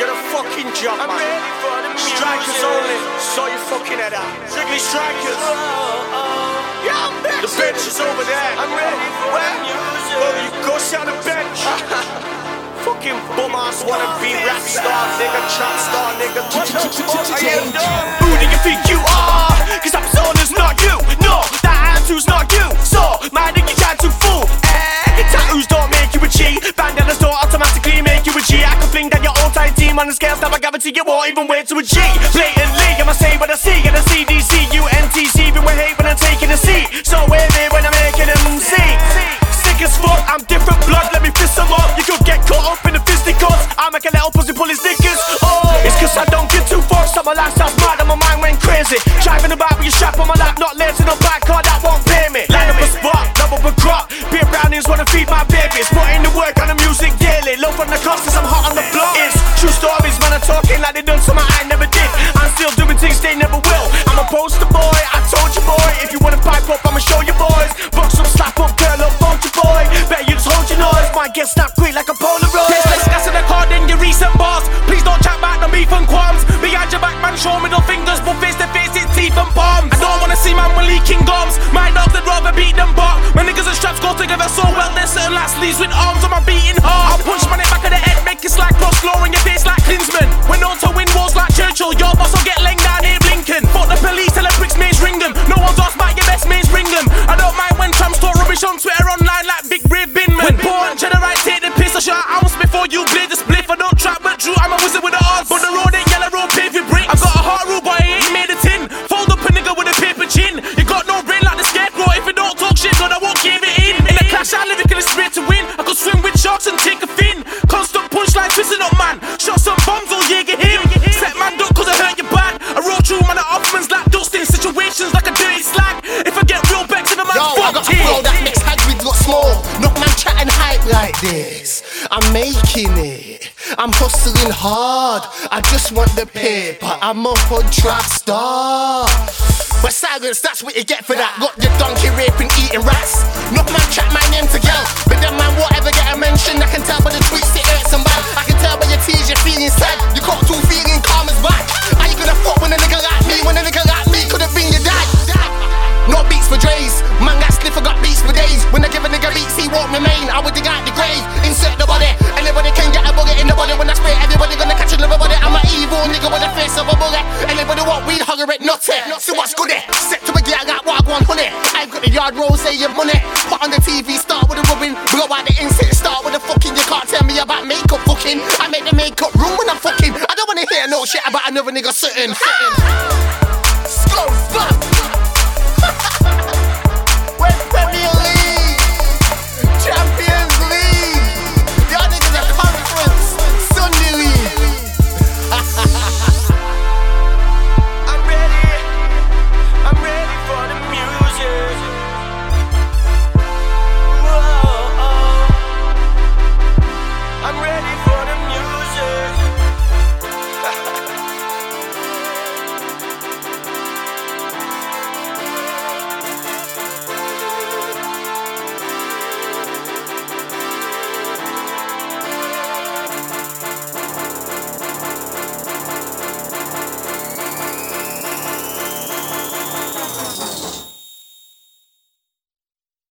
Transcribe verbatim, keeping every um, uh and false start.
get a fucking job, man. Strikers only, so you fucking head out. Strictly strikers. Yeah, I'm next. The bench is over there. I'm ready for where? Well, you go sit on the bench. Fucking bum ass wanna be rap star, nigga, trap star, nigga. What the fuck are you doing? Who do you think you are? Cause that persona's not you. No, that attitude's not you. So, my nigga can't too fool. Eh, tattoos don't make you a G. Bandanas don't automatically make you a G. I can fling down your old tight team on the scales. Now I guarantee you won't even wait to a G. Blatantly, I'ma say what I see. And a C D C, U N T C. Even with hate when I'm taking a seat. So we're there when I'm making them see. Sick as fuck, I'm different blood. Let me fist them up. You could get caught up in the fisticuffs. I make a little pussy pull his knickers. Oh, it's cause I don't get too fucked. So my lifestyle's mad and my mind went crazy. Driving about with your strap on my lap, not lazy no back car that won't pay me. Line up a spot, double up a crop. Beer brownies wanna feed my babies. Put in the work on the music daily. Love from the cost cause I'm hot on the block. It's true stories, man, I'm talking like they done something I never did. I'm still doing things they never will. I'm a poster boy, I told you boy. If you wanna pipe up, I'ma show you boys. Box up, slap up, curl up, bolt you boy. Bet you just hold your noise, might get snapped quick like a Polaroid. Taste like gas in the card in your recent bars. Please don't chat back, no beef and qualms. Behind your back, man, show middle fingers, but face to face, it's teeth and palms. I don't wanna see man with leaking gums. My dogs, they'd rather beat them back. My niggas and straps go together so well, there's certain last leaves with arms on my beating heart. I'll punch my neck back of the head, make it slack, cross slow in your face like Klinsman. We're known to win wars like Churchill, your boss will get length down here blinking. Fuck the police, tell the bricks mates ring them. No one's off, might your best mates ring them. I don't mind when tramps talk rubbish on Twitter online like Big Brave Binman. When born, generate, take the piss, I shot ounce before you blade the spliff. I don't trap but true, I'm a wizard with the odds. But the road ain't yellow road paved with bricks. I've got a heart rule, boy, I ain't made a tin. Fold up a nigga with a paper chin. You got no brain like the scarecrow. If you don't talk shit, God, I won't give it in. In the clash, I lyrically straight to win. I could swim with sharks and take a fin. Constant punchline, twisting up, man. Shot some bombs, all Jaeger him. Set man up cause I hurt you bad. I roll through, man, the Offman's like dust in situations like a dirty slag. If I get real back to the man, yo, I got a flow that makes Hagrid look small. Not man chatting hype like this. I'm making it. I'm hustling hard. I just want the pay, but I'm a hood trap star. But silence, that's what you get for that. Got your donkey raping, eating rats. Not man chat my name to girl, but then man won't ever get a mention. I can tell by the tweets it hurts and bad. I can tell by your tears you're feeling sad. You got two feeling calm as back. Are you gonna fuck when a nigga like me? When a nigga like me could have been your dad. No beats for Dre's. Man got sniff, I got beats for days. When I give a nigga beats, he won't remain. I would dig out the grave, insert the body. Anybody can get a bullet in the body. When I spray, everybody gonna catch another body. I'm an evil nigga with the face of a bullet. Anybody want weed, hugger it, not it. So what's good it? Set to a gear, I got what I want, honey. I've got the yard rolls, say your money. Put on the T V, start with a rubbing. Blow out the insect, start with the fucking. You can't tell me about makeup fucking. I make the makeup room when I'm fucking. I don't wanna hear no shit about another nigga sitting.